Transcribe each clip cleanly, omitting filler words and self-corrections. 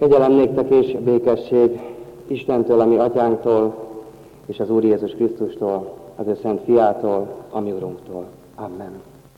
Kegyelem néktek és békesség Istentől, a mi atyánktól, és az Úr Jézus Krisztustól, az ő szent fiától, a mi Urunktól. Amen.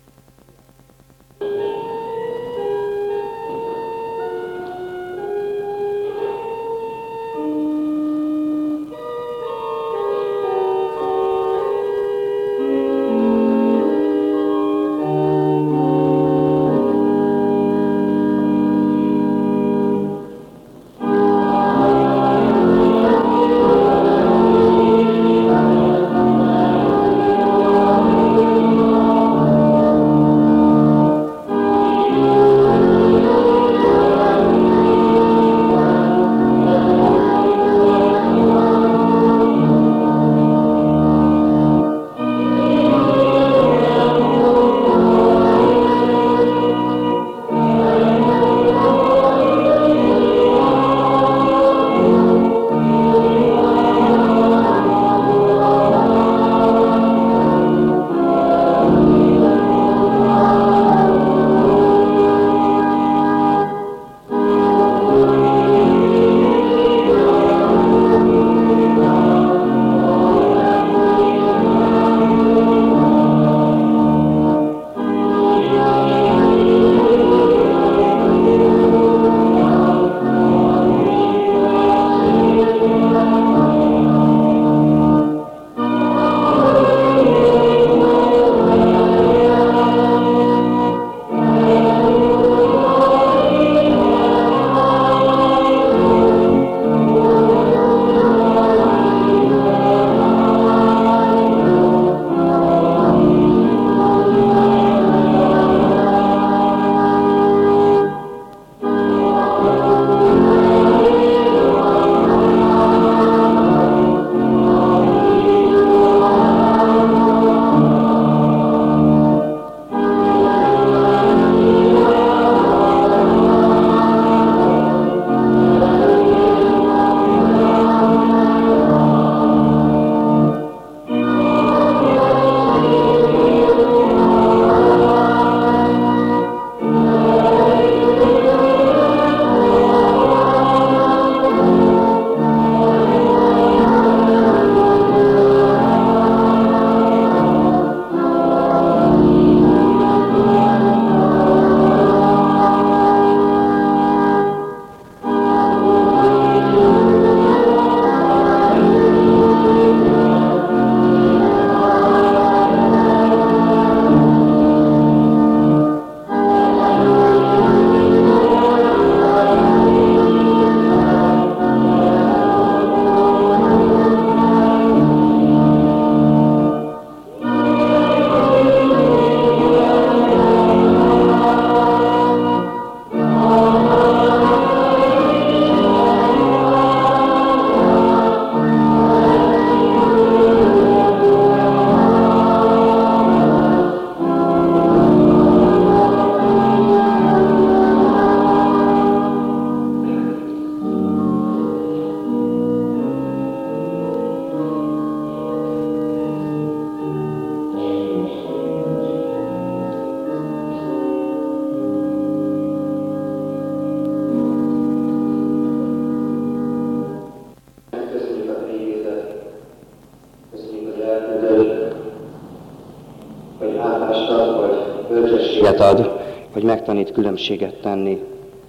Ad, hogy megtanít különbséget tenni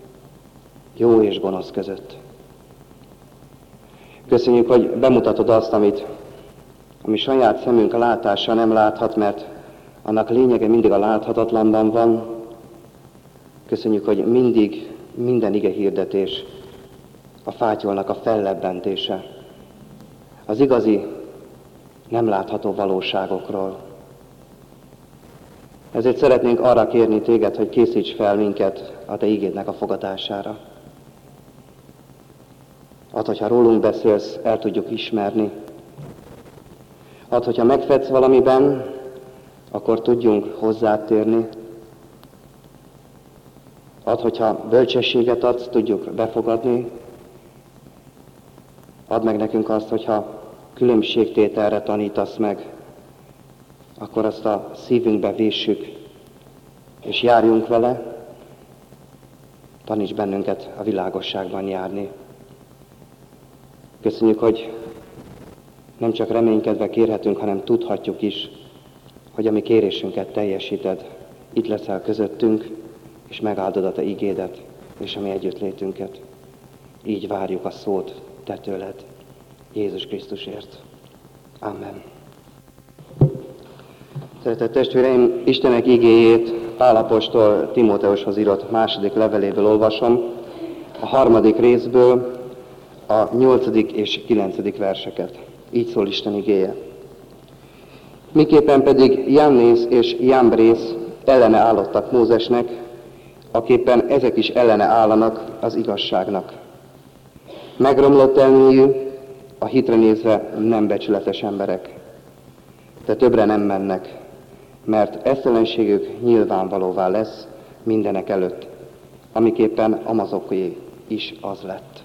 jó és gonosz között. Köszönjük, hogy bemutatod azt, ami saját szemünk a látása nem láthat, mert annak lényege mindig a láthatatlanban van. Köszönjük, hogy mindig minden ige hirdetés a fátyolnak a fellebbentése, az igazi, nem látható valóságokról. Ezért szeretnénk arra kérni téged, hogy készíts fel minket a te igédnek a fogadására. Add, hogyha rólunk beszélsz, el tudjuk ismerni. Add, hogyha megfedsz valamiben, akkor tudjunk hozzád térni. Add, hogyha bölcsességet adsz, tudjuk befogadni. Add meg nekünk azt, hogyha különbségtételre tanítasz meg, akkor azt a szívünkbe véssük, és járjunk vele, Taníts bennünket a világosságban járni. Köszönjük, hogy nem csak reménykedve kérhetünk, hanem tudhatjuk is, hogy a mi kérésünket teljesíted. Itt leszel közöttünk, és megáldod a te igédet, és a mi együttlétünket. Így várjuk a szót te tőled, Jézus Krisztusért. Amen. Szeretett testvéreim, Istenek igéjét Pál apostol Timóteushoz írott második leveléből olvasom, a 3. részből a 8. és 9. verseket. Így szól Isten igéje. Miképpen pedig Jannész és Jambrész ellene állottak Mózesnek, aképpen ezek is ellene állanak az igazságnak. Megromlott elméjű, a hitre nézve nem becsületes emberek. De többre nem mennek, mert esztelenségük nyilvánvalóvá lesz mindenek előtt, amiképpen amazoké is az lett.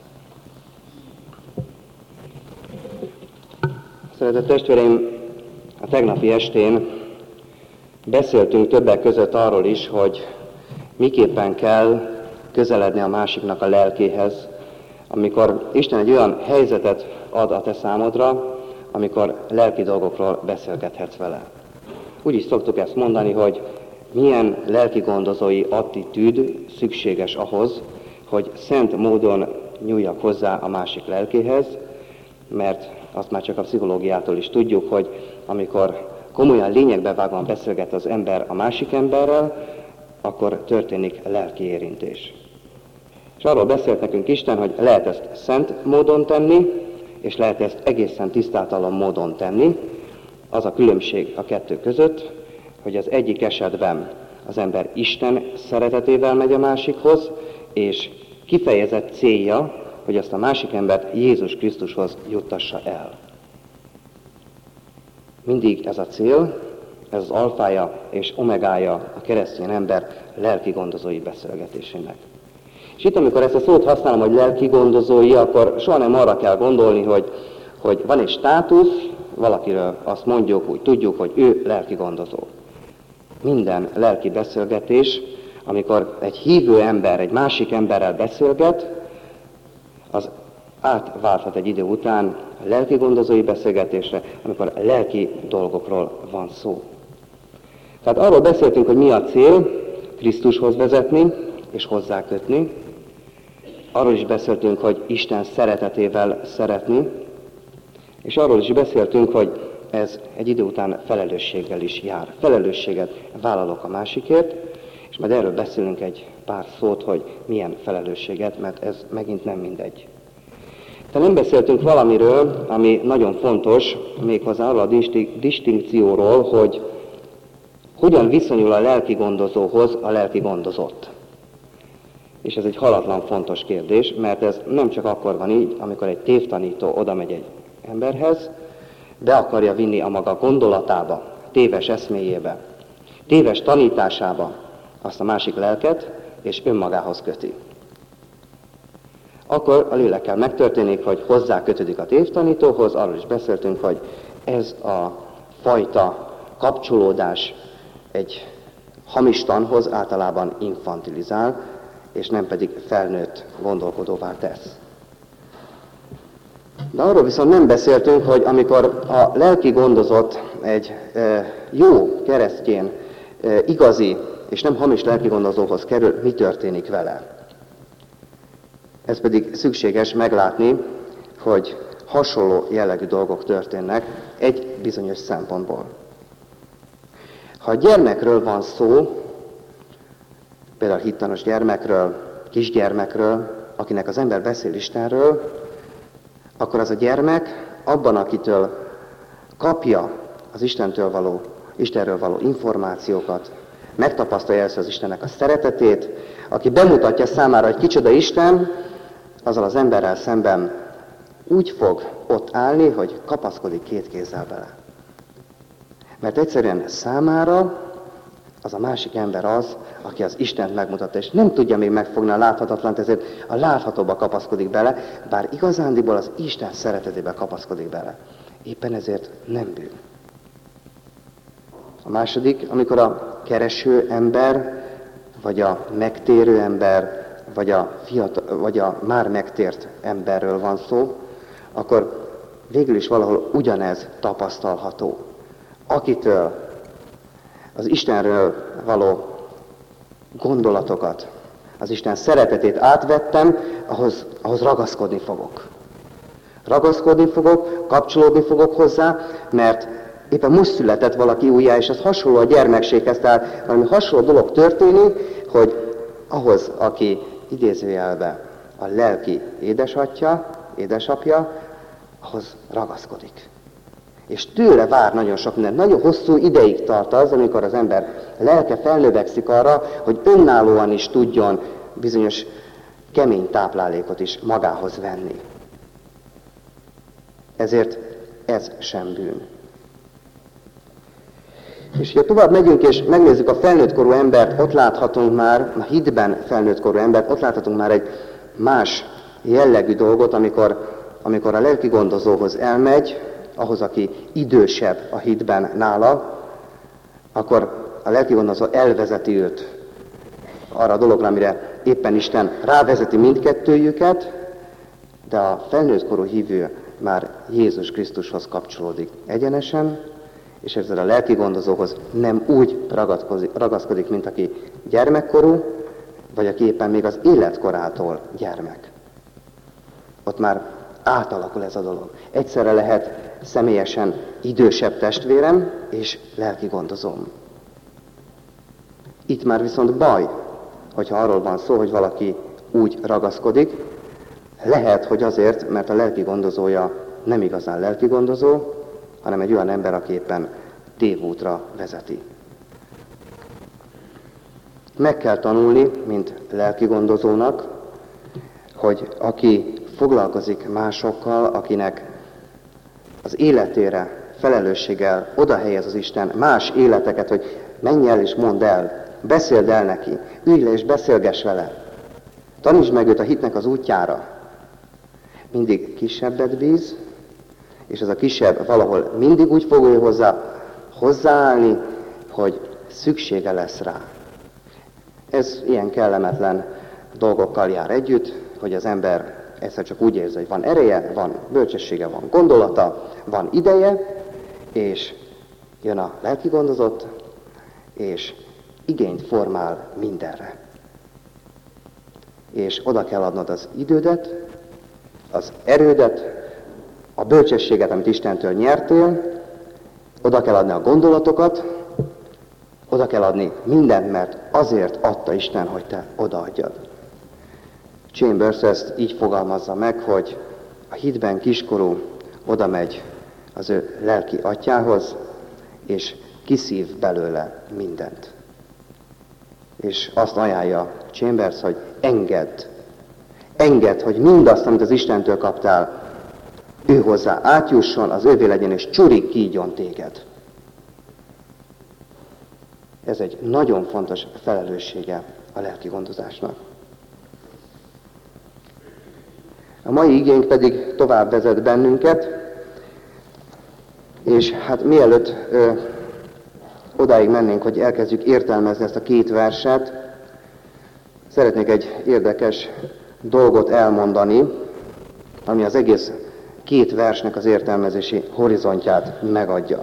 Szeretett testvéreim, a tegnapi estén beszéltünk többek között arról is, hogy miképpen kell közeledni a másiknak a lelkéhez, amikor Isten egy olyan helyzetet ad a te számodra, amikor lelki dolgokról beszélgethetsz vele. Úgy is szoktuk ezt mondani, hogy milyen lelki gondozói attitűd szükséges ahhoz, hogy szent módon nyúljak hozzá a másik lelkéhez, mert azt már csak a pszichológiától is tudjuk, hogy amikor komolyan lényegbe vágóan beszélget az ember a másik emberrel, akkor történik lelki érintés. És arról beszélt nekünk Isten, hogy lehet ezt szent módon tenni, és lehet ezt egészen tisztátalan módon tenni. Az a különbség a kettő között, hogy az egyik esetben az ember Isten szeretetével megy a másikhoz, és kifejezett célja, hogy azt a másik embert Jézus Krisztushoz juttassa el. Mindig ez a cél, ez az alfája és omegája a keresztény ember lelki gondozói beszélgetésének. És itt, amikor ezt a szót használom, hogy lelki gondozói, akkor soha nem arra kell gondolni, hogy van egy státusz, valakiről azt mondjuk, úgy tudjuk, hogy ő lelki gondozó. Minden lelki beszélgetés, amikor egy hívő ember egy másik emberrel beszélget, az átválthat egy idő után a lelki gondozói beszélgetésre, amikor lelki dolgokról van szó. Tehát arról beszéltünk, hogy mi a cél, Krisztushoz vezetni és hozzákötni. Arról is beszéltünk, hogy Isten szeretetével szeretni, és arról is beszéltünk, hogy ez egy idő után felelősséggel is jár. Felelősséget vállalok a másikért, és majd erről beszélünk egy pár szót, hogy milyen felelősséget, mert ez megint nem mindegy. De nem beszéltünk valamiről, ami nagyon fontos, méghozzá arról a distinkcióról, hogy hogyan viszonyul a lelki gondozóhoz a lelki gondozott. És ez egy halatlan fontos kérdés, mert ez nem csak akkor van így, amikor egy tévtanító oda megy egy emberhez, be akarja vinni a maga gondolatába, téves eszméjébe, téves tanításába azt a másik lelket, és önmagához köti. Akkor a lélekkel megtörténik, hogy hozzá kötődik a tévtanítóhoz, arról is beszéltünk, hogy ez a fajta kapcsolódás egy hamis tanhoz általában infantilizál, és nem pedig felnőtt gondolkodóvá tesz. De arról viszont nem beszéltünk, hogy amikor a lelki gondozott egy jó keresztjén, igazi és nem hamis lelki gondozóhoz kerül, mi történik vele. Ez pedig szükséges meglátni, hogy hasonló jellegű dolgok történnek egy bizonyos szempontból. Ha a gyermekről van szó, például hittanos gyermekről, kisgyermekről, akinek az ember beszél Istenről, akkor az a gyermek abban, akitől kapja az Istenről való információkat, megtapasztalja először az Istennek a szeretetét, aki bemutatja számára, hogy kicsoda Isten, azzal az emberrel szemben úgy fog ott állni, hogy kapaszkodik két kézzel bele. Mert egyszerűen számára az a másik ember az, aki az Istent megmutatta, és nem tudja még megfogni a láthatatlant, ezért a láthatóba kapaszkodik bele, bár igazándiból az Isten szeretetébe kapaszkodik bele. Éppen ezért nem bűn. A második, amikor a kereső ember, vagy a megtérő ember, vagy a már megtért emberről van szó, akkor végül is valahol ugyanez tapasztalható. Akitől az Istenről való gondolatokat, az Isten szeretetét átvettem, ahhoz ragaszkodni fogok. Ragaszkodni fogok, kapcsolódni fogok hozzá, mert éppen most született valaki újjá, és ez hasonló a gyermekséghez, tehát valami hasonló dolog történik, hogy ahhoz, aki idézőjelben a lelki édesapja, ahhoz ragaszkodik. És tőle vár nagyon sok minden. Nagyon hosszú ideig tart az, amikor az ember lelke felnövekszik arra, hogy önállóan is tudjon bizonyos kemény táplálékot is magához venni. Ezért ez sem bűn. És ha tovább megyünk és megnézzük a felnőttkorú embert, ott láthatunk már, a hitben felnőttkorú embert, ott láthatunk már egy más jellegű dolgot, amikor a lelki gondozóhoz elmegy, ahhoz, aki idősebb a hitben nála, akkor a lelki gondozó elvezeti őt arra a dologra, amire éppen Isten rávezeti mindkettőjüket, de a felnőttkorú hívő már Jézus Krisztushoz kapcsolódik egyenesen, és ezzel a lelki gondozóhoz nem úgy ragaszkodik, mint aki gyermekkorú, vagy aki éppen még az életkorától gyermek. Ott már átalakul ez a dolog. Egyszerre lehet személyesen idősebb testvérem és lelki gondozóm. Itt már viszont baj, hogyha arról van szó, hogy valaki úgy ragaszkodik, lehet, hogy azért, mert a lelki gondozója nem igazán lelki gondozó, hanem egy olyan ember, aki éppen tévútra vezeti. Meg kell tanulni, mint lelki gondozónak, hogy aki foglalkozik másokkal, akinek az életére felelősséggel oda helyez az Isten más életeket, hogy menj el és mondd el, beszéld el neki, ülj le és beszélgess vele, tanítsd meg őt a hitnek az útjára. Mindig kisebbet bíz, és ez a kisebb valahol mindig úgy fog ő hozzáállni, hogy szüksége lesz rá. Ez ilyen kellemetlen dolgokkal jár együtt, hogy az ember egyszer csak úgy érzi, hogy van ereje, van bölcsessége, van gondolata, van ideje, és jön a lelki gondozott, és igényt formál mindenre. És oda kell adnod az idődet, az erődet, a bölcsességet, amit Istentől nyertél, oda kell adni a gondolatokat, oda kell adni mindent, mert azért adta Isten, hogy te odaadjad. Chambers ezt így fogalmazza meg, hogy a hitben kiskorú oda megy az ő lelki atyához, és kiszív belőle mindent. És azt ajánlja Chambers, hogy engedd, hogy mindazt, amit az Istentől kaptál, ő hozzá átjusson, az ővé legyen, és csurig kígyjon téged. Ez egy nagyon fontos felelőssége a lelki gondozásnak. A mai igénk pedig tovább vezet bennünket, és hát mielőtt odáig mennénk, hogy elkezdjük értelmezni ezt a két verset, szeretnék egy érdekes dolgot elmondani, ami az egész két versnek az értelmezési horizontját megadja.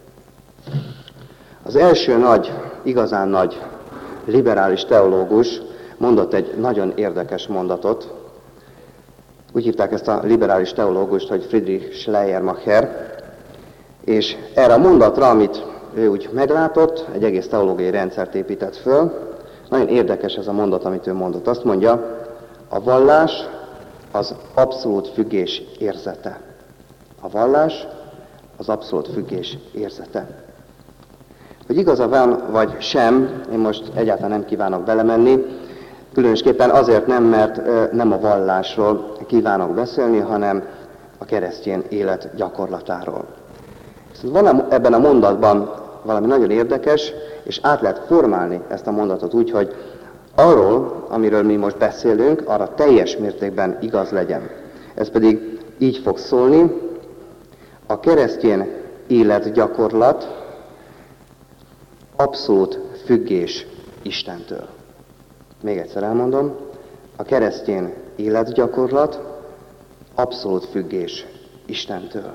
Az első igazán nagy liberális teológus mondott egy nagyon érdekes mondatot. Úgy hívták ezt a liberális teológust, hogy Friedrich Schleiermacher, és erre a mondatra, amit ő úgy meglátott, egy egész teológiai rendszert épített föl. Nagyon érdekes ez a mondat, amit ő mondott. Azt mondja, a vallás az abszolút függés érzete. A vallás az abszolút függés érzete. Hogy igaza van, vagy sem, én most egyáltalán nem kívánok belemenni, különösképpen azért nem, mert nem a vallásról kívánok beszélni, hanem a keresztény élet gyakorlatáról. Van ebben a mondatban valami nagyon érdekes, és át lehet formálni ezt a mondatot úgy, hogy arról, amiről mi most beszélünk, arra teljes mértékben igaz legyen. Ez pedig így fog szólni, a keresztény életgyakorlat abszolút függés Istentől. Még egyszer elmondom, a keresztény életgyakorlat abszolút függés Istentől.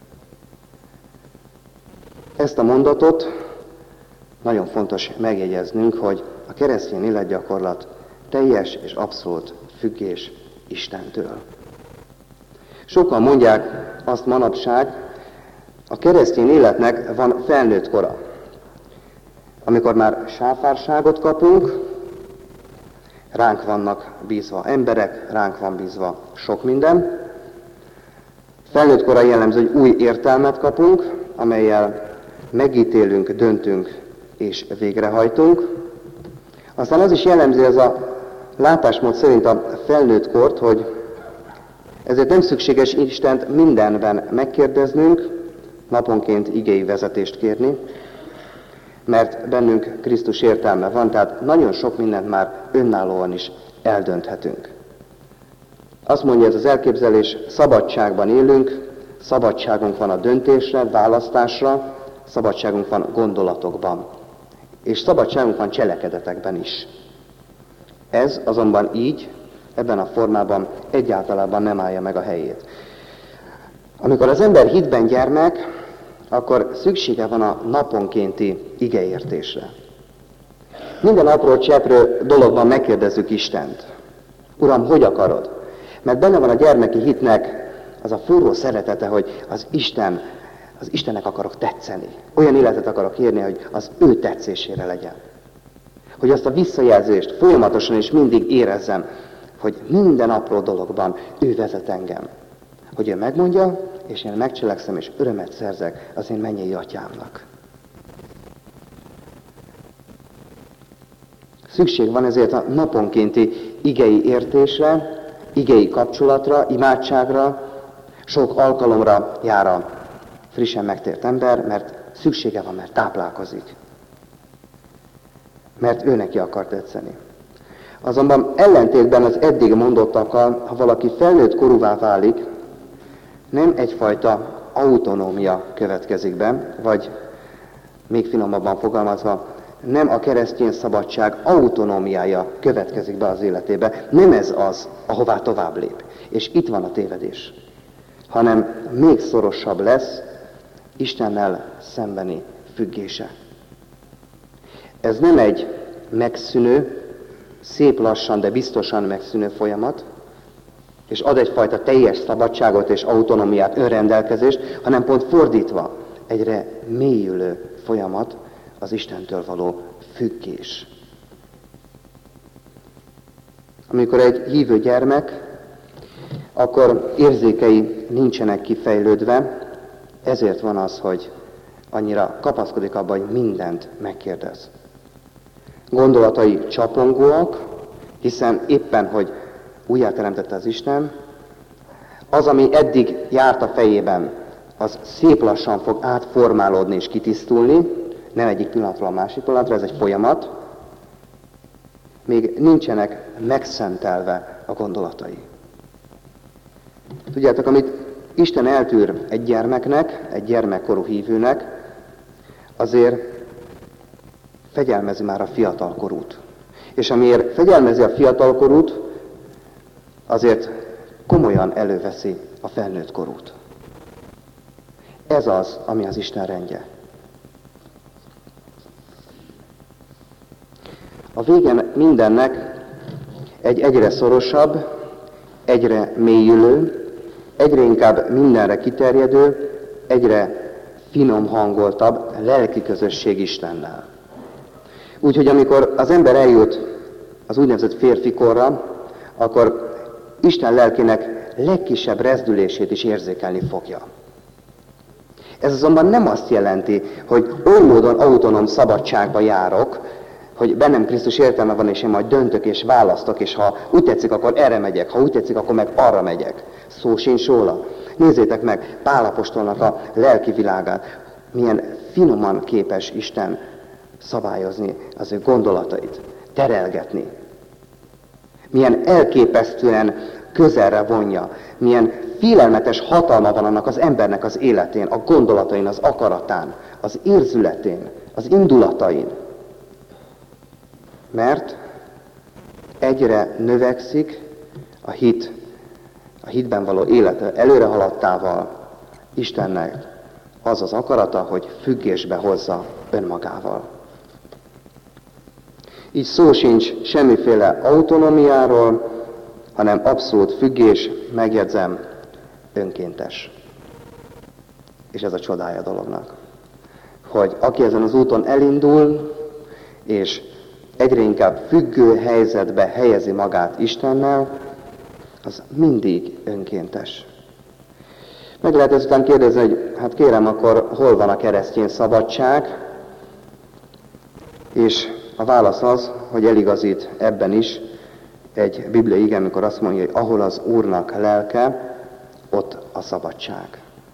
Ezt a mondatot nagyon fontos megjegyeznünk, hogy a keresztény életgyakorlat teljes és abszolút függés Istentől. Sokan mondják azt manapság, a keresztény életnek van felnőtt kora. Amikor már sáfárságot kapunk, ránk vannak bízva emberek, ránk van bízva sok minden. Felnőtt kora jellemző, hogy új értelmet kapunk, amellyel megítélünk, döntünk és végrehajtunk. Aztán az is jellemzi ez a látásmód szerint a felnőtt kort, hogy ezért nem szükséges Istent mindenben megkérdeznünk, naponként igéi vezetést kérni, mert bennünk Krisztus értelme van, tehát nagyon sok mindent már önállóan is eldönthetünk. Azt mondja ez az elképzelés, szabadságban élünk, szabadságunk van a döntésre, választásra, szabadságunk van gondolatokban, és szabadságunk van cselekedetekben is. Ez azonban így, ebben a formában egyáltalán nem állja meg a helyét. Amikor az ember hitben gyermek, akkor szüksége van a naponkénti igeértésre. Minden apró cseprő dologban megkérdezzük Istent. Uram, hogy akarod? Mert benne van a gyermeki hitnek az a forró szeretete, hogy az Istennek akarok tetszeni. Olyan életet akarok érni, hogy az ő tetszésére legyen. Hogy azt a visszajelzést folyamatosan és mindig érezzem, hogy minden apró dologban ő vezet engem. Hogy ő megmondja, és én megcselekszem, és örömet szerzek az én mennyei atyámnak. Szükség van ezért a naponkénti igei értésre, igei kapcsolatra, imádságra, sok alkalomra jár a frissen megtért ember, mert szüksége van, mert táplálkozik. Mert ő neki akar tetszeni. Azonban ellentétben az eddig mondottakkal, ha valaki felnőtt korúvá válik, nem egyfajta autonómia következik be, vagy még finomabban fogalmazva, nem a keresztény szabadság autonómiája következik be az életébe, nem ez az, ahová tovább lép. És itt van a tévedés. Hanem még szorosabb lesz Istennel szembeni függése. Ez nem egy megszűnő, szép lassan, de biztosan megszűnő folyamat, és ad egyfajta teljes szabadságot és autonómiát, önrendelkezést, hanem pont fordítva, egyre mélyülő folyamat az Istentől való függés. Amikor egy hívő gyermek, akkor érzékei nincsenek kifejlődve, ezért van az, hogy annyira kapaszkodik abba, hogy mindent megkérdez. Gondolatai csapongóak, hiszen éppen, hogy újjáteremtette az Isten, az, ami eddig járt a fejében, az szép lassan fog átformálódni és kitisztulni, nem egyik pillanatról a másik pillanatra, ez egy folyamat, még nincsenek megszentelve a gondolatai. Tudjátok, amit Isten eltűr egy gyermeknek, egy gyermekkorú hívőnek, azért fegyelmezi már a fiatalkorút. És amiért fegyelmezi a fiatalkorút, azért komolyan előveszi a felnőtt korút. Ez az, ami az Isten rendje. A végen mindennek egy egyre szorosabb, egyre mélyülő, egyre inkább mindenre kiterjedő, egyre finom hangoltabb lelki közösség Istennel. Úgyhogy amikor az ember eljut az úgynevezett férfikorra, akkor Isten lelkének legkisebb rezdülését is érzékelni fogja. Ez azonban nem azt jelenti, hogy oly módon autonóm szabadságba járok, hogy bennem Krisztus értelme van, és én majd döntök és választok, és ha úgy tetszik, akkor erre megyek, ha úgy tetszik, akkor meg arra megyek. Szó sincs róla. Nézzétek meg Pál apostolnak a lelki világát. Milyen finoman képes Isten szabályozni az ő gondolatait, terelgetni. Milyen elképesztően közelre vonja, milyen félelmetes hatalma van annak az embernek az életén, a gondolatain, az akaratán, az érzületén, az indulatain. Mert egyre növekszik a hitben való élet előre haladtával Istennek az az akarata, hogy függésbe hozza önmagával. Így szó sincs semmiféle autonómiáról, hanem abszolút függés, megjegyzem, önkéntes. És ez a csodája a dolognak. Hogy aki ezen az úton elindul, és egyre inkább függő helyzetbe helyezi magát Istennel, az mindig önkéntes. Meg lehet ezután kérdezni, hogy hát kérem, akkor hol van a keresztény szabadság? És a válasz az, hogy eligazít ebben is egy bibliai ige, amikor azt mondja, hogy ahol az Úrnak lelke, ott a szabadság.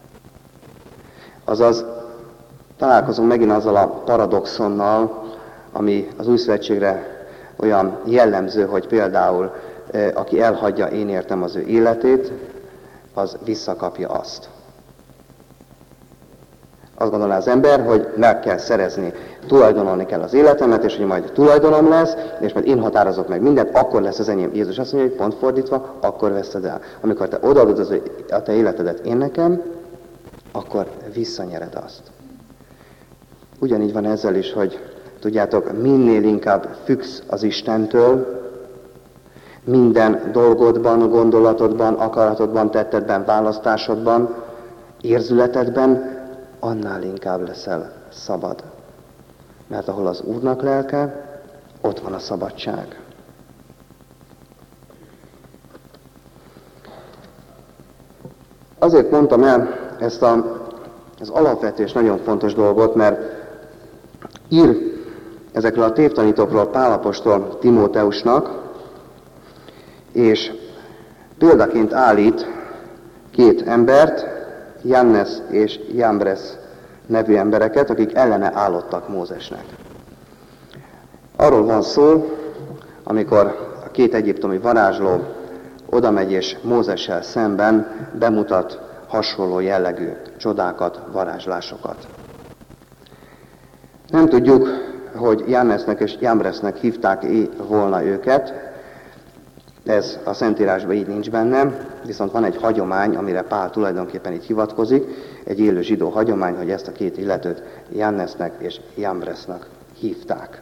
Azaz találkozunk megint azzal a paradoxonnal, ami az Új Szövetségre olyan jellemző, hogy például aki elhagyja én értem az ő életét, az visszakapja azt. Azt gondolná az ember, hogy meg kell szerezni, tulajdonolni kell az életemet, és hogy majd tulajdonom lesz, és majd én határozok meg mindent, akkor lesz az enyém. Jézus azt mondja, hogy pont fordítva, akkor veszed el. Amikor te odaadod a te életedet én nekem, akkor visszanyered azt. Ugyanígy van ezzel is, hogy tudjátok, minél inkább függsz az Istentől, minden dolgodban, gondolatodban, akaratodban, tettedben, választásodban, érzületedben, annál inkább leszel szabad. Mert ahol az Úrnak lelke, ott van a szabadság. Azért mondtam el ezt az alapvető és nagyon fontos dolgot, mert ír ezekről a tévtanítókról Pál apostol Timóteusnak, és példaként állít két embert, Jannes és Jambres nevű embereket, akik ellene állottak Mózesnek. Arról van szó, amikor a két egyiptomi varázsló odamegy és Mózessel szemben bemutat hasonló jellegű csodákat, varázslásokat. Nem tudjuk, hogy Jannesnek és Jambresnek hívták volna őket, ez a Szentírásban így nincs benne, viszont van egy hagyomány, amire Pál tulajdonképpen így hivatkozik, egy élő zsidó hagyomány, hogy ezt a két illetőt Jannesnek és Jambresnek hívták.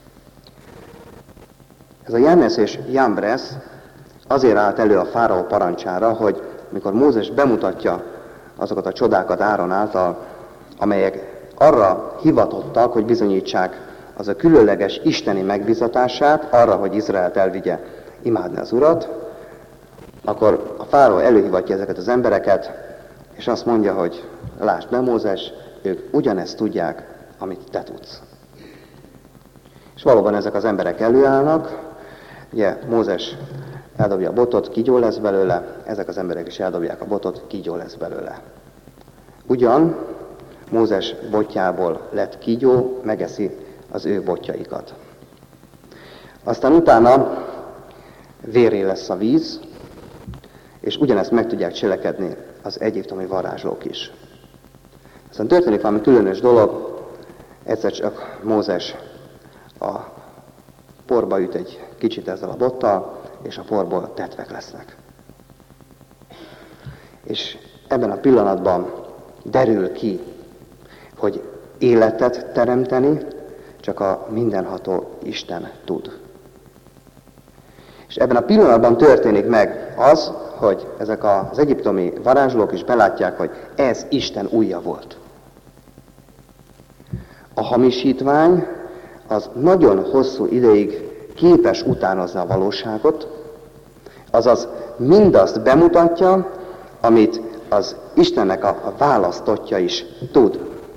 Ez a Jannes és Jambres azért állt elő a fáraó parancsára, hogy amikor Mózes bemutatja azokat a csodákat Áron által, amelyek arra hivatottak, hogy bizonyítsák az a különleges isteni megbízatását, arra, hogy Izraelt elvigye imádni az Urat, akkor a fáraó előhivatja ezeket az embereket, és azt mondja, hogy lásd be, Mózes, ők ugyanezt tudják, amit te tudsz. És valóban ezek az emberek előállnak, ugye Mózes eldobja a botot, kígyó lesz belőle, ezek az emberek is eldobják a botot, kígyó lesz belőle. Ugyan Mózes botjából lett kígyó, megeszi az ő botjaikat. Aztán utána vérré lesz a víz, és ugyanezt meg tudják cselekedni az egyiptomi varázslók is. Aztán történik valami különös dolog, egyszer csak Mózes a porba üt egy kicsit ezzel a bottal, és a porból tetvek lesznek. És ebben a pillanatban derül ki, hogy életet teremteni csak a mindenható Isten tud. És ebben a pillanatban történik meg az, hogy ezek az egyiptomi varázslók is belátják, hogy ez Isten ujja volt. A hamisítvány az nagyon hosszú ideig képes utánozni a valóságot, azaz mindazt bemutatja, amit az Istennek a választottja is tud.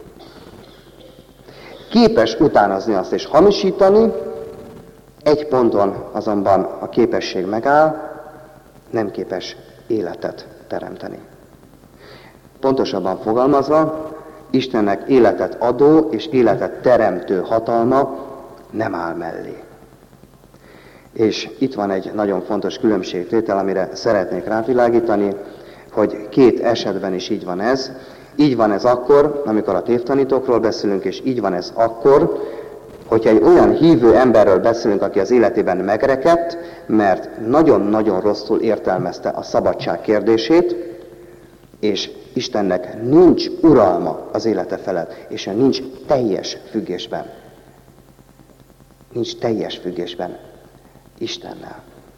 Képes utánozni azt és hamisítani, egy ponton azonban a képesség megáll, nem képes életet teremteni. Pontosabban fogalmazva, Istennek életet adó és életet teremtő hatalma nem áll mellé. És itt van egy nagyon fontos különbségtétel, amire szeretnék rávilágítani, hogy két esetben is így van ez. Így van ez akkor, amikor a tévtanítókról beszélünk, és így van ez akkor, hogyha egy olyan hívő emberről beszélünk, aki az életében megrekedt, mert nagyon-nagyon rosszul értelmezte a szabadság kérdését, és Istennek nincs uralma az élete felett, és nincs teljes függésben. Nincs teljes függésben Istennel.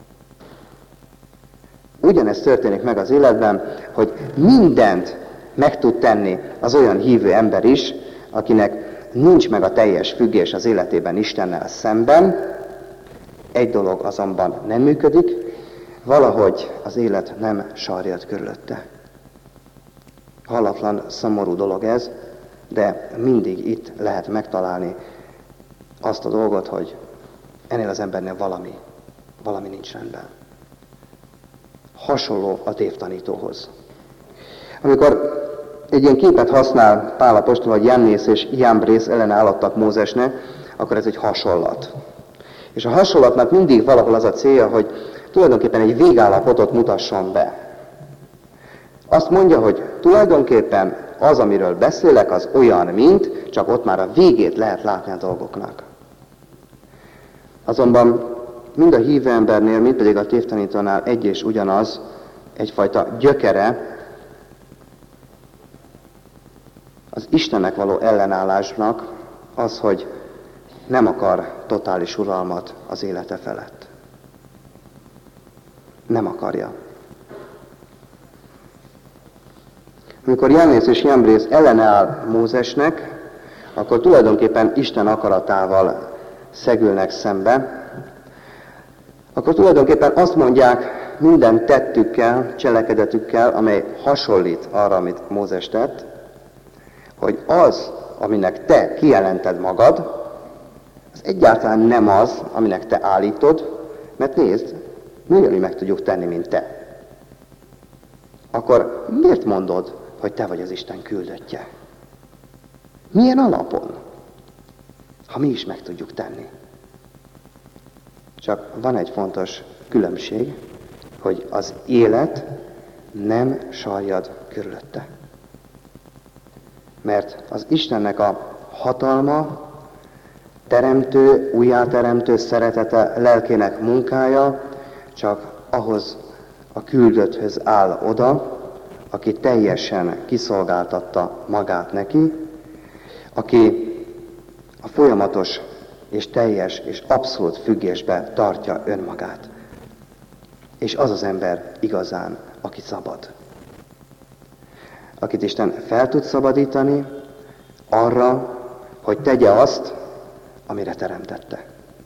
Ugyanezt történik meg az életben, hogy mindent meg tud tenni az olyan hívő ember is, akinek nincs meg a teljes függés az életében Istennel szemben. Egy dolog azonban nem működik, valahogy az élet nem sarjad körülötte. Hallatlan, szomorú dolog ez, de mindig itt lehet megtalálni azt a dolgot, hogy ennél az embernél valami nincs rendben. Hasonló a tévtanítóhoz. Amikor egy ilyen képet használ Pál apostol, hogy Jannész és Jambrész ellenállottak Mózesnek, akkor ez egy hasonlat. És a hasonlatnak mindig valahol az a célja, hogy tulajdonképpen egy végállapotot mutasson be. Azt mondja, hogy tulajdonképpen az, amiről beszélek, az olyan, mint, csak ott már a végét lehet látni a dolgoknak. Azonban mind a hívő embernél, mind pedig a tévtanítónál egy és ugyanaz, egyfajta gyökere az Istennek való ellenállásnak az, hogy nem akar totális uralmat az élete felett. Nem akarja. Amikor Jannész és Jambrész ellenáll Mózesnek, akkor tulajdonképpen Isten akaratával szegülnek szembe, akkor tulajdonképpen azt mondják minden tettükkel, cselekedetükkel, amely hasonlít arra, amit Mózes tett, hogy az, aminek te kijelented magad, az egyáltalán nem az, aminek te állítod, mert nézd, mi ugyanúgy meg tudjuk tenni, mint te. Akkor miért mondod, hogy te vagy az Isten küldöttje? Milyen alapon? Ha mi is meg tudjuk tenni. Csak van egy fontos különbség, hogy az élet nem sarjad körülötte. Mert az Istennek a hatalma, teremtő, újjáteremtő szeretete, lelkének munkája csak ahhoz a küldötthöz áll oda, aki teljesen kiszolgáltatta magát neki, aki a folyamatos és teljes és abszolút függésbe tartja önmagát. És az az ember igazán, aki szabad. Akit Isten fel tud szabadítani arra, hogy tegye azt, amire teremtette.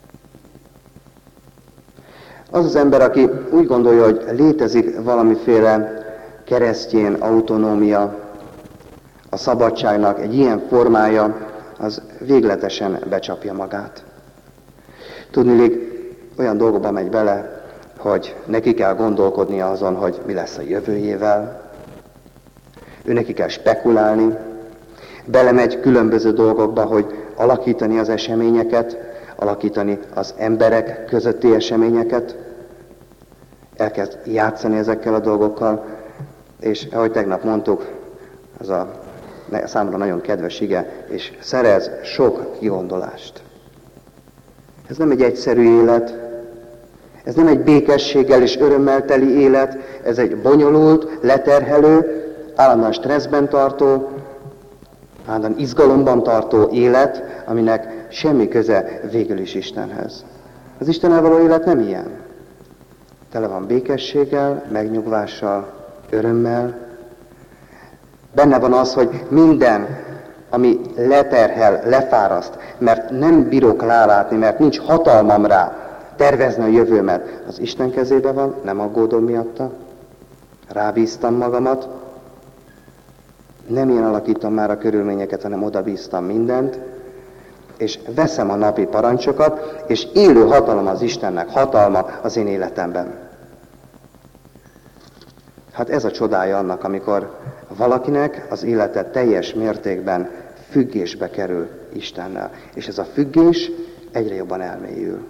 Az az ember, aki úgy gondolja, hogy létezik valamiféle keresztény autonómia, a szabadságnak egy ilyen formája, az végletesen becsapja magát. Tudniillik, olyan dolgokba megy bele, hogy neki kell gondolkodnia azon, hogy mi lesz a jövőjével, ő neki kell spekulálni, belemegy különböző dolgokba, hogy alakítani az eseményeket, alakítani az emberek közötti eseményeket, elkezd játszani ezekkel a dolgokkal, és ahogy tegnap mondtuk, az a számomra nagyon kedves ige, és szerez sok kigondolást. Ez nem egy egyszerű élet, ez nem egy békességgel és örömmel teli élet, ez egy bonyolult, leterhelő, állandóan stresszben tartó, állandóan izgalomban tartó élet, aminek semmi köze végül is Istenhez. Az Istennel való élet nem ilyen. Tele van békességgel, megnyugvással, örömmel. Benne van az, hogy minden, ami leterhel, lefáraszt, mert nem bírok rálátni, mert nincs hatalmam rá tervezni a jövőmet, az Isten kezében van, nem aggódom miatta, rábíztam magamat, nem én alakítom már a körülményeket, hanem odabíztam mindent, és veszem a napi parancsokat, és élő hatalom az Istennek, hatalma az én életemben. Hát ez a csodája annak, amikor valakinek az élete teljes mértékben függésbe kerül Istennel. És ez a függés egyre jobban elmélyül.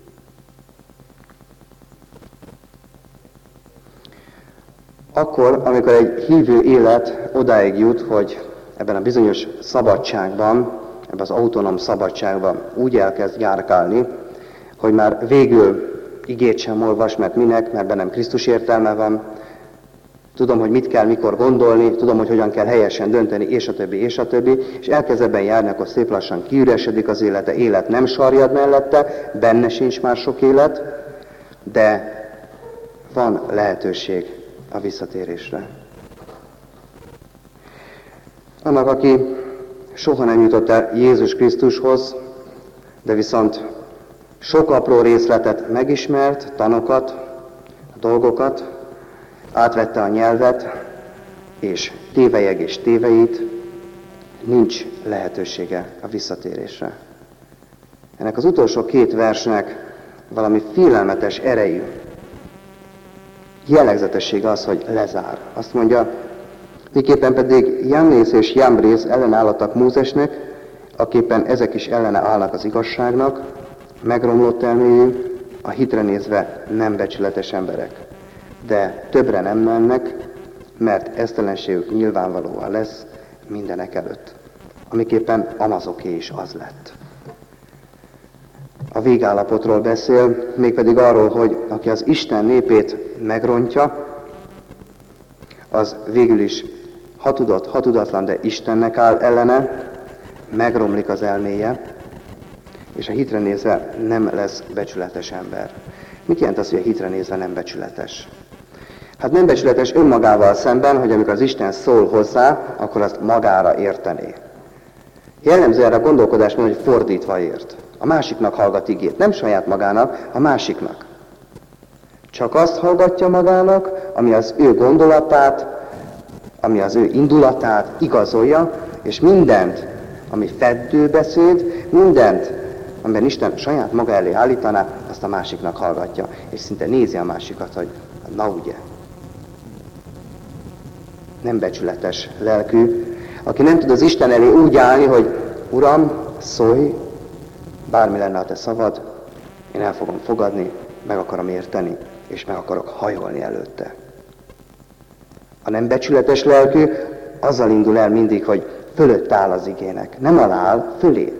Akkor, amikor egy hívő élet odáig jut, hogy ebben a bizonyos szabadságban, ebbe az autonóm szabadságba úgy elkezd járkálni, hogy már végül igét sem olvas, mert minek, mert bennem Krisztus értelme van, tudom, hogy mit kell, mikor gondolni, tudom, hogy hogyan kell helyesen dönteni, és a többi, és a többi, és elkezd ebben járni, akkor szép lassan kiüresedik az élete, élet nem sarjad mellette, benne sincs már sok élet, de van lehetőség a visszatérésre. Annak, aki soha nem jutott el Jézus Krisztushoz, de viszont sok apró részletet megismert, tanokat, dolgokat, átvette a nyelvet, és tévelyeg és téveit, nincs lehetősége a visszatérésre. Ennek az utolsó két versnek valami félelmetes erejű jellegzetessége az, hogy lezár. Azt mondja, miképpen pedig Jannész és Jambrész ellenálltak Mózesnek, aképpen ezek is ellene állnak az igazságnak, megromlott elméjű, a hitre nézve nem becsületes emberek. De többre nem mennek, mert esztelenségük nyilvánvalóan lesz mindenek előtt. Amiképpen Amazoké is az lett. A végállapotról beszél, mégpedig arról, hogy aki az Isten népét megrontja, az végül is ha tudott, ha tudatlan, de Istennek áll ellene, megromlik az elméje, és a hitre nézve nem lesz becsületes ember. Mit jelent az, hogy a hitre nézve nem becsületes? Hát nem becsületes önmagával szemben, hogy amikor az Isten szól hozzá, akkor azt magára értené. Jellemző erre a gondolkodásban, hogy fordítva ért. A másiknak hallgat igét, nem saját magának, a másiknak. Csak azt hallgatja magának, ami az ő gondolatát, ami az ő indulatát igazolja, és mindent, ami feddő beszéd, mindent, amiben Isten saját maga elé állítaná, azt a másiknak hallgatja, és szinte nézi a másikat, hogy na ugye. Nem becsületes lelkű, aki nem tud az Isten elé úgy állni, hogy Uram, szólj, bármi lenne a te szavad, én el fogom fogadni, meg akarom érteni, és meg akarok hajolni előtte. A nem becsületes lelkű azzal indul el mindig, hogy fölött áll az igének. Nem alá áll, fölé.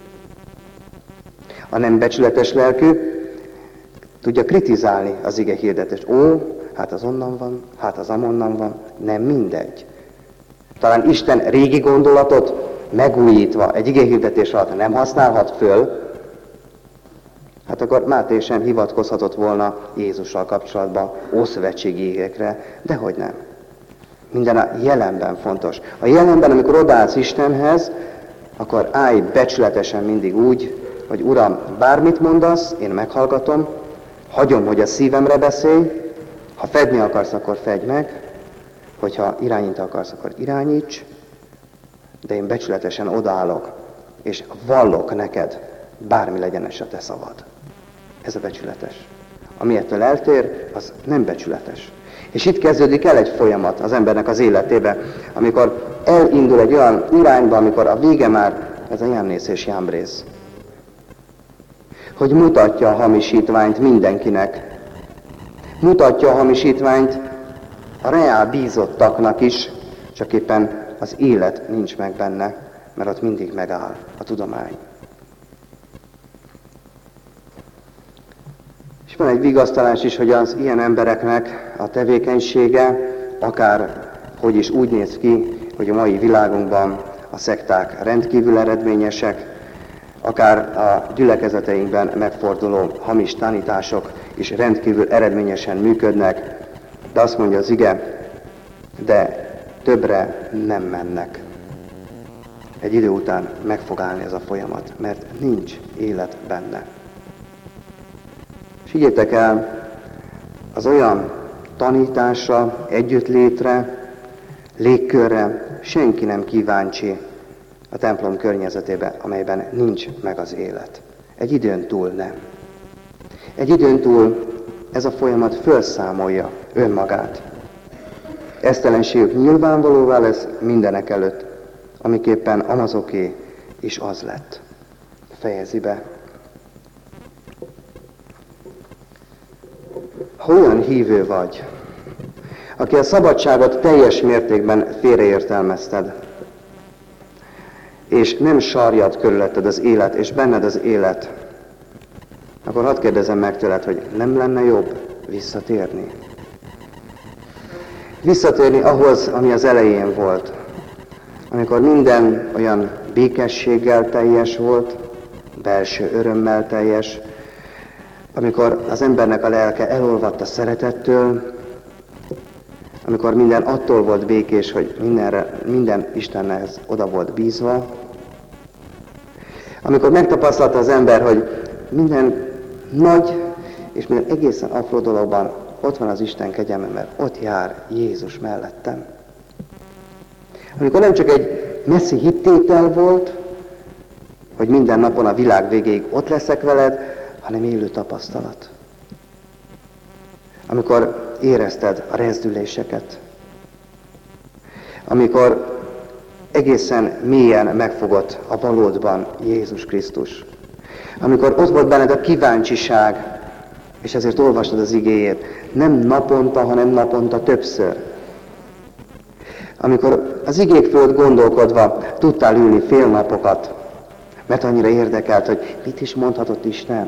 A nem becsületes lelkű tudja kritizálni az ige hirdetést. Ó, hát az onnan van, hát az amonnan van, nem mindegy. Talán Isten régi gondolatot megújítva egy ige hirdetés alatt nem használhat föl, hát akkor Máté sem hivatkozhatott volna Jézussal kapcsolatban ószövetségi igekre, dehogy nem. Minden a jelenben fontos. A jelenben, amikor odaállsz Istenhez, akkor állj becsületesen mindig úgy, hogy Uram, bármit mondasz, én meghallgatom, hagyom, hogy a szívemre beszélj, ha fedni akarsz, akkor fedj meg, hogyha irányítani akarsz, akkor irányíts, de én becsületesen odaállok, és vallok neked, bármi legyen es a te szavad. Ez a becsületes. Ami ettől eltér, az nem becsületes. És itt kezdődik el egy folyamat az embernek az életébe, amikor elindul egy olyan irányba, amikor a vége már ez a Jannész és Jambrész. Hogy mutatja a hamisítványt mindenkinek. Mutatja a hamisítványt a reál bízottaknak is, csak éppen az élet nincs meg benne, mert ott mindig megáll a tudomány. És van egy vigasztalás is, hogy az ilyen embereknek a tevékenysége akár hogy is úgy néz ki, hogy a mai világunkban a szekták rendkívül eredményesek, akár a gyülekezeteinkben megforduló hamis tanítások is rendkívül eredményesen működnek, de azt mondja az ige, de többre nem mennek. Egy idő után meg fog állni ez a folyamat, mert nincs élet benne. És higgyétek el, az olyan tanításra, együttlétre, légkörre senki nem kíváncsi a templom környezetében, amelyben nincs meg az élet. Egy időn túl nem. Egy időn túl ez a folyamat felszámolja önmagát. Esztelenségük nyilvánvalóvá lesz mindenek előtt, amiképpen Amazoké is az lett. Fejezi be. Ha olyan hívő vagy, aki a szabadságot teljes mértékben félreértelmezted, és nem sarjad körülötted az élet, és benned az élet, akkor hadd kérdezem meg tőled, hogy nem lenne jobb visszatérni? Visszatérni ahhoz, ami az elején volt, amikor minden olyan békességgel teljes volt, belső örömmel teljes, amikor az embernek a lelke elolvadt a szeretettől, amikor minden attól volt békés, hogy minden Istenhez oda volt bízva, amikor megtapasztalta az ember, hogy minden nagy és minden egészen apró dologban ott van az Isten kegyelme, mert ott jár Jézus mellettem. Amikor nem csak egy messzi hittétel volt, hogy minden napon a világ végéig ott leszek veled, hanem élő tapasztalat. Amikor érezted a rezdüléseket, amikor egészen mélyen megfogott a valódban Jézus Krisztus, amikor ott volt benned a kíváncsiság, és ezért olvastad az igéjét, nem naponta, hanem naponta többször. Amikor az igék fölött gondolkodva tudtál ülni fél napokat, mert annyira érdekelt, hogy mit is mondhatott Isten.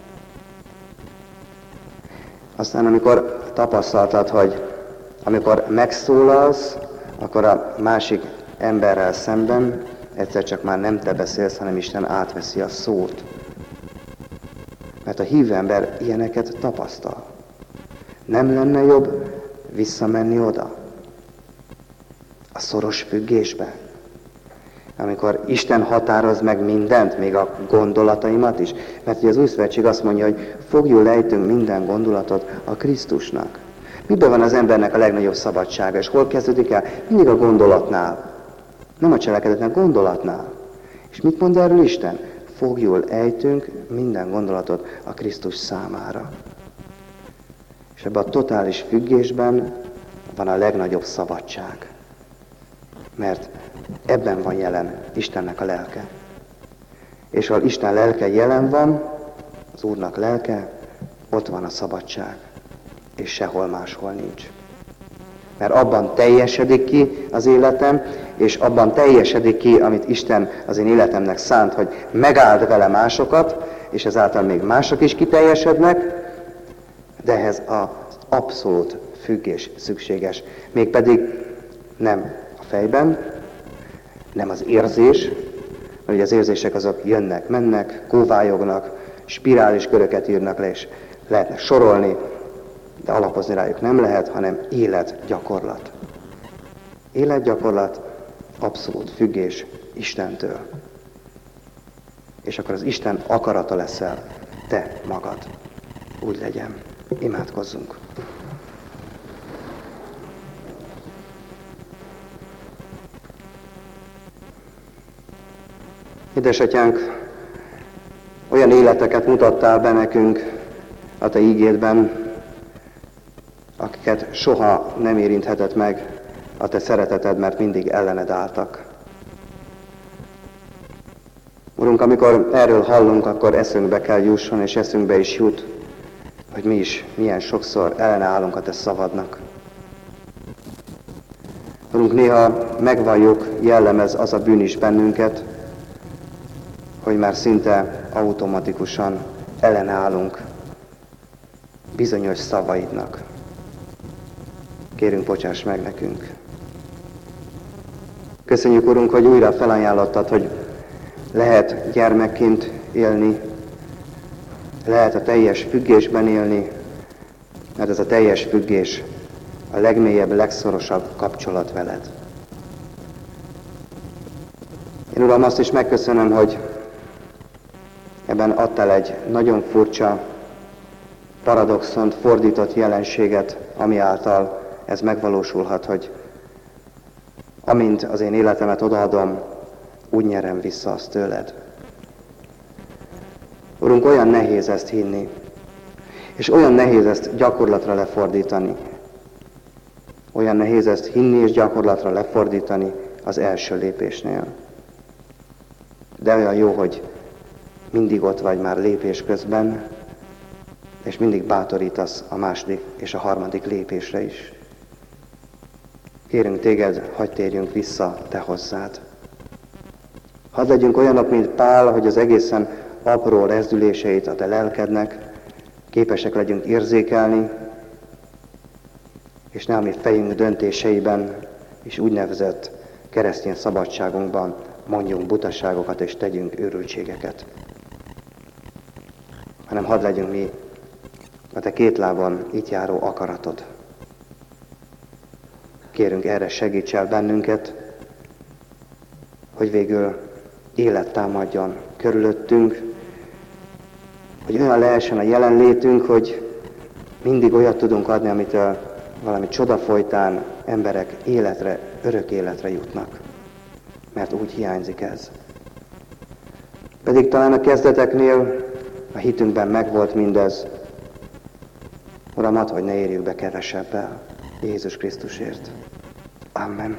Aztán amikor tapasztaltad, hogy amikor megszólalsz, akkor a másik emberrel szemben egyszer csak már nem te beszélsz, hanem Isten átveszi a szót. Mert a hívő ember ilyeneket tapasztal. Nem lenne jobb visszamenni oda? A szoros függésbe? Amikor Isten határoz meg mindent, még a gondolataimat is. Mert ugye az Új Szövetség azt mondja, hogy fogjul ejtünk minden gondolatot a Krisztusnak. Miben van az embernek a legnagyobb szabadsága, és hol kezdődik el? Mindig a gondolatnál. Nem a cselekedetnek, gondolatnál. És mit mond erről Isten? Fogjul ejtünk minden gondolatot a Krisztus számára. És ebben a totális függésben van a legnagyobb szabadság. Mert ebben van jelen Istennek a lelke. És ahol Isten lelke jelen van, az Úrnak lelke, ott van a szabadság. És sehol máshol nincs. Mert abban teljesedik ki az életem, és abban teljesedik ki, amit Isten az én életemnek szánt, hogy megáld vele másokat, és ezáltal még mások is kiteljesednek, de ehhez az abszolút függés szükséges. Mégpedig nem a fejben, nem az érzés, mert az érzések azok jönnek, mennek, kóvályognak, spirális köröket írnak le, és lehetne sorolni, de alapozni rájuk nem lehet, hanem életgyakorlat. Életgyakorlat, abszolút függés Istentől. És akkor az Isten akarata leszel, te magad. Úgy legyen. Imádkozzunk. Édesatyánk, olyan életeket mutattál be nekünk a te ígédben, akiket soha nem érinthetett meg a te szereteted, mert mindig ellened álltak. Urunk, amikor erről hallunk, akkor eszünkbe kell jusson, és eszünkbe is jut, hogy mi is milyen sokszor ellenállunk a te szavadnak. Urunk, néha megvalljuk, jellemez az a bűn is bennünket, hogy már szinte automatikusan ellenállunk bizonyos szavaidnak. Kérünk, bocsáss meg nekünk. Köszönjük, Urunk, hogy újra felajánlottad, hogy lehet gyermekként élni, lehet a teljes függésben élni, mert ez a teljes függés a legmélyebb, legszorosabb kapcsolat veled. Én, Uram, azt is megköszönöm, hogy ebben adtál egy nagyon furcsa paradoxont, fordított jelenséget, ami által ez megvalósulhat, hogy amint az én életemet odaadom, úgy nyerem vissza azt tőled. Urunk, olyan nehéz ezt hinni, és olyan nehéz ezt gyakorlatra lefordítani. Olyan nehéz ezt hinni és gyakorlatra lefordítani az első lépésnél. De olyan jó, hogy mindig ott vagy már lépés közben, és mindig bátorítasz a második és a harmadik lépésre is. Kérünk téged, hadd térjünk vissza te hozzád. Hadd legyünk olyanok, mint Pál, hogy az egészen apró rezdüléseit a te lelkednek képesek legyünk érzékelni, és ne a mi fejünk döntéseiben és úgynevezett keresztény szabadságunkban mondjunk butaságokat és tegyünk őrültségeket, hanem hadd legyünk mi a te két lábon itt járó akaratod. Kérünk, erre segíts el bennünket, hogy végül élet támadjon körülöttünk, hogy olyan lehessen a jelenlétünk, hogy mindig olyat tudunk adni, amitől valami csoda folytán emberek életre, örök életre jutnak. Mert úgy hiányzik ez. Pedig talán a kezdeteknél a hitünkben megvolt mindez. Uram, add, hogy ne érjük be kevesebbel Jézus Krisztusért. Amen.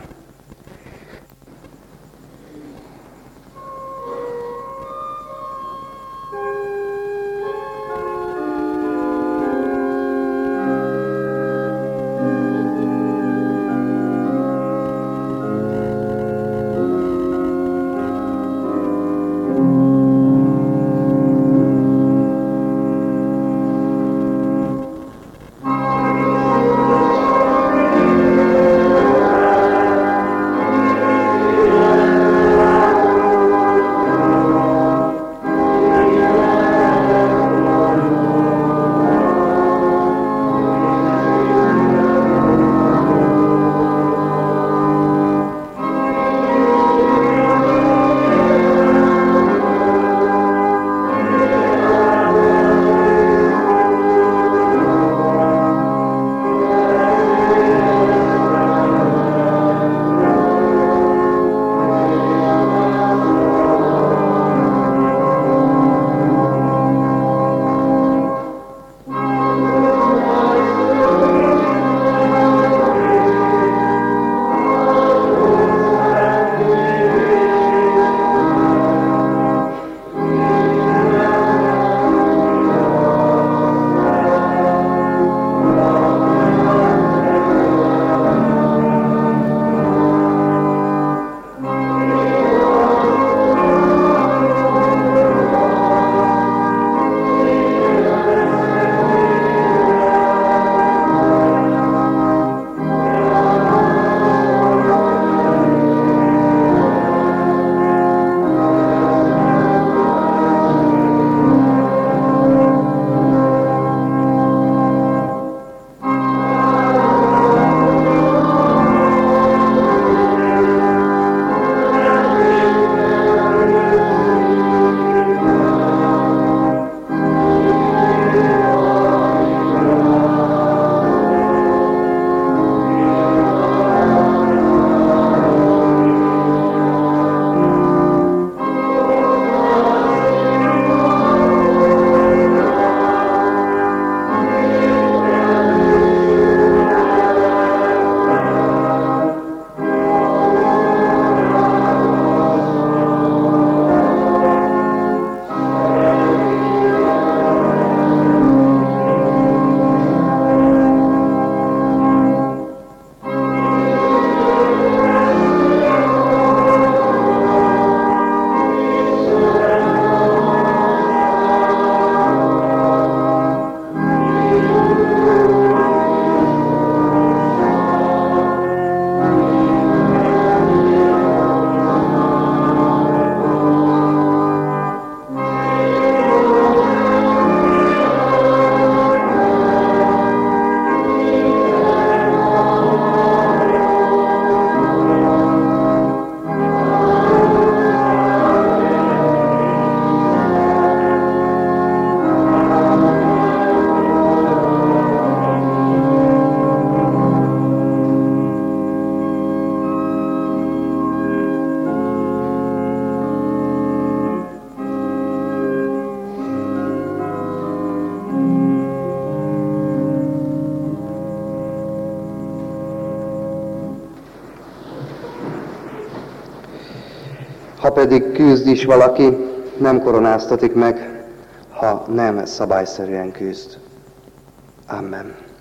Ha pedig küzd is valaki, nem koronáztatik meg, ha nem szabályszerűen küzd. Amen.